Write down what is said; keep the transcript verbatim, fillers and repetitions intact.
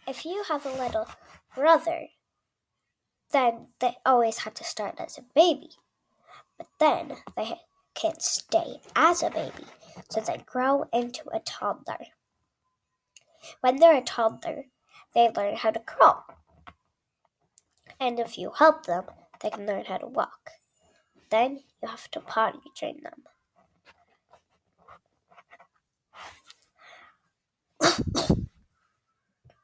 If you have a little brother, then they always have to start as a baby. But then they can't stay as a baby, so they grow into a toddler. When they're a toddler, they learn how to crawl. And if you help them, they can learn how to walk. Then you have to potty train them.